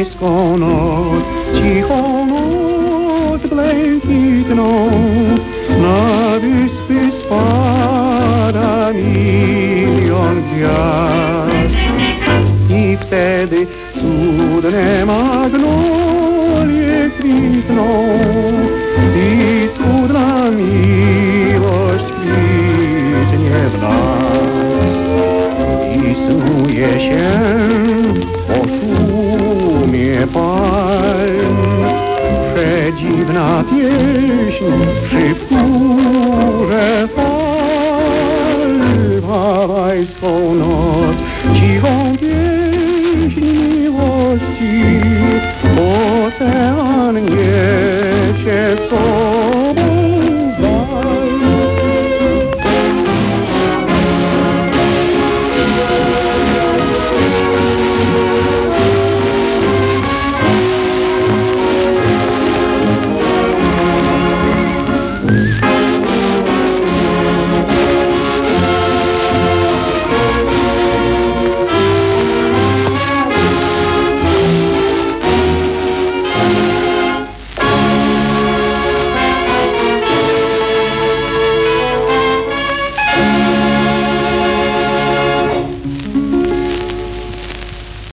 pańską noc, cichą noc błękitną, na wyspy spada milion gwiazd. I wtedy cudne magnolie kwitną i cudna miłość kwitnie w nas. I snuje się po szumie palm przedziwna pieśń przy wtórze fal. Bawaj swą noc, cichą